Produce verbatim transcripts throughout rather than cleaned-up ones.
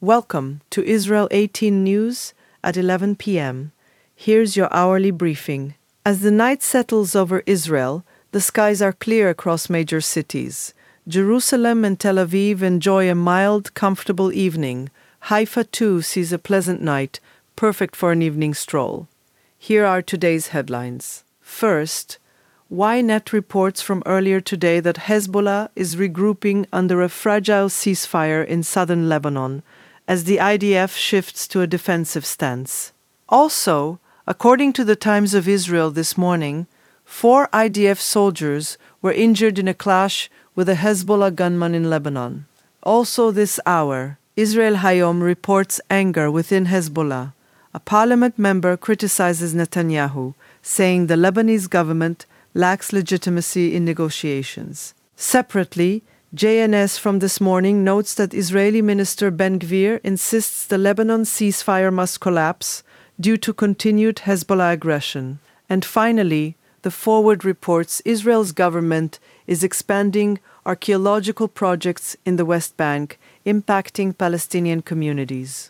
Welcome to Israel eighteen News at eleven p.m. Here's your hourly briefing. As the night settles over Israel, the skies are clear across major cities. Jerusalem and Tel Aviv enjoy a mild, comfortable evening. Haifa, too, sees a pleasant night, perfect for an evening stroll. Here are today's headlines. First, Ynet reports from earlier today that Hezbollah is regrouping under a fragile ceasefire in southern Lebanon as the I D F shifts to a defensive stance. Also, according to the Times of Israel this morning, four I D F soldiers were injured in a clash with a Hezbollah gunman in Lebanon. Also this hour, Israel Hayom reports anger within Hezbollah. A parliament member criticizes Netanyahu, saying the Lebanese government lacks legitimacy in negotiations. Separately, J N S from this morning notes that Israeli Minister Ben-Gvir insists the Lebanon ceasefire must collapse due to continued Hezbollah aggression. And finally, the Forward reports Israel's government is expanding archaeological projects in the West Bank, impacting Palestinian communities.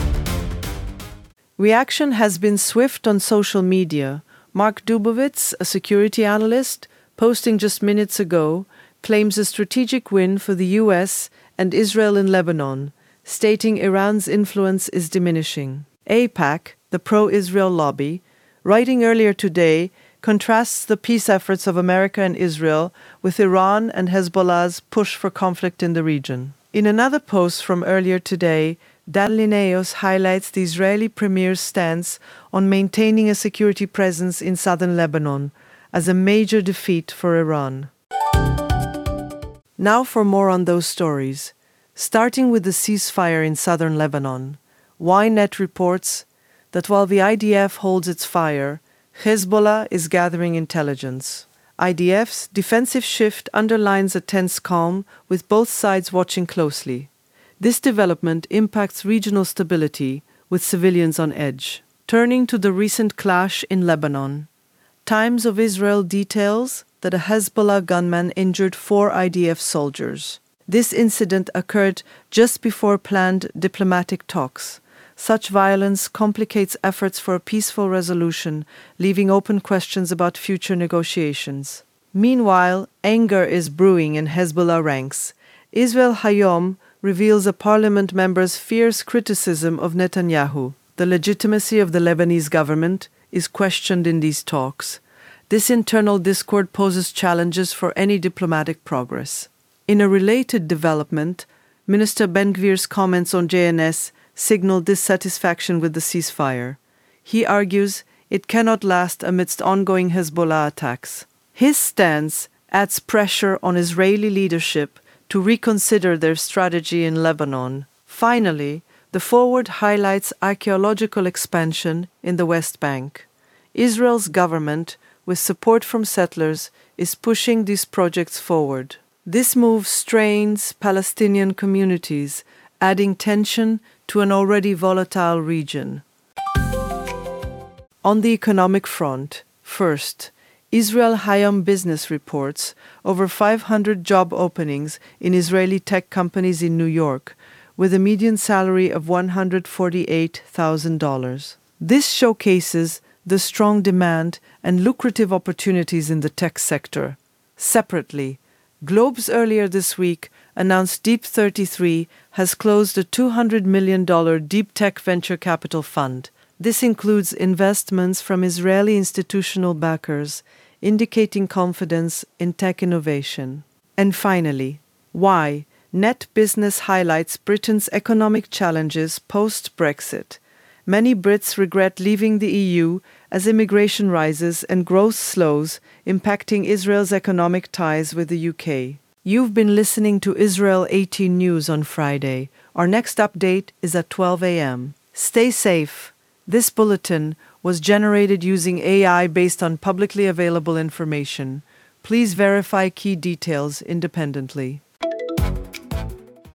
Reaction has been swift on social media. Mark Dubowitz, a security analyst, posting just minutes ago, claims a strategic win for the U S and Israel in Lebanon, stating Iran's influence is diminishing. AIPAC, the pro-Israel lobby, writing earlier today, contrasts the peace efforts of America and Israel with Iran and Hezbollah's push for conflict in the region. In another post from earlier today, Dan Linnaeus highlights the Israeli premier's stance on maintaining a security presence in southern Lebanon as a major defeat for Iran. Now for more on those stories. Starting with the ceasefire in southern Lebanon, Ynet reports that while the I D F holds its fire, Hezbollah is gathering intelligence. I D F's defensive shift underlines a tense calm, with both sides watching closely. This development impacts regional stability, with civilians on edge. Turning to the recent clash in Lebanon, Times of Israel details that a Hezbollah gunman injured four I D F soldiers. This incident occurred just before planned diplomatic talks. Such violence complicates efforts for a peaceful resolution, leaving open questions about future negotiations. Meanwhile, anger is brewing in Hezbollah ranks. Israel Hayom reveals a parliament member's fierce criticism of Netanyahu. The legitimacy of the Lebanese government is questioned in these talks. This internal discord poses challenges for any diplomatic progress. In a related development, Minister Ben-Gvir's comments on J N S signal dissatisfaction with the ceasefire. He argues it cannot last amidst ongoing Hezbollah attacks. His stance adds pressure on Israeli leadership to reconsider their strategy in Lebanon. Finally, the Forward highlights archaeological expansion in the West Bank. Israel's government, with support from settlers, is pushing these projects forward. This move strains Palestinian communities, adding tension to an already volatile region. On the economic front, first, Israel Hayom Business reports over five hundred job openings in Israeli tech companies in New York, with a median salary of one hundred forty-eight thousand dollars. This showcases the strong demand and lucrative opportunities in the tech sector. Separately, Globes earlier this week announced Deep thirty-three has closed a two hundred million dollars deep tech venture capital fund. This includes investments from Israeli institutional backers, indicating confidence in tech innovation. And finally, why Net Business highlights Britain's economic challenges post-Brexit. Many Brits regret leaving the E U as immigration rises and growth slows, impacting Israel's economic ties with the U K. You've been listening to Israel eighteen News on Friday. Our next update is at twelve a.m. Stay safe. This bulletin was generated using A I based on publicly available information. Please verify key details independently.